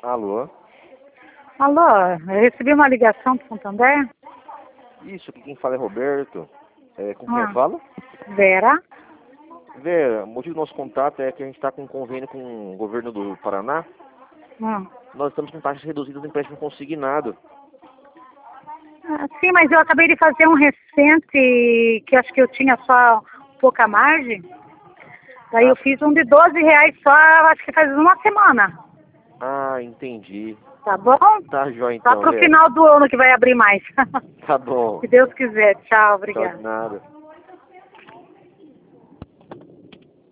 Alô? Alô, eu recebi uma ligação do Santander. Isso, aqui quem fala é Roberto. Com quem eu falo? Vera. Vera, o motivo do nosso contato é que a gente está com um convênio com o governo do Paraná. Nós estamos com taxas reduzidas do empréstimo consignado. Sim, mas eu acabei de fazer um recente, que acho que eu tinha só pouca margem. Daí eu fiz um de R$ 12 só, acho que faz uma semana. Ah, entendi. Tá bom? Tá jóia então, Só pro Vera. final do ano que vai abrir mais. Tá bom. Se Deus quiser. Tchau, Tchau, obrigada. de nada.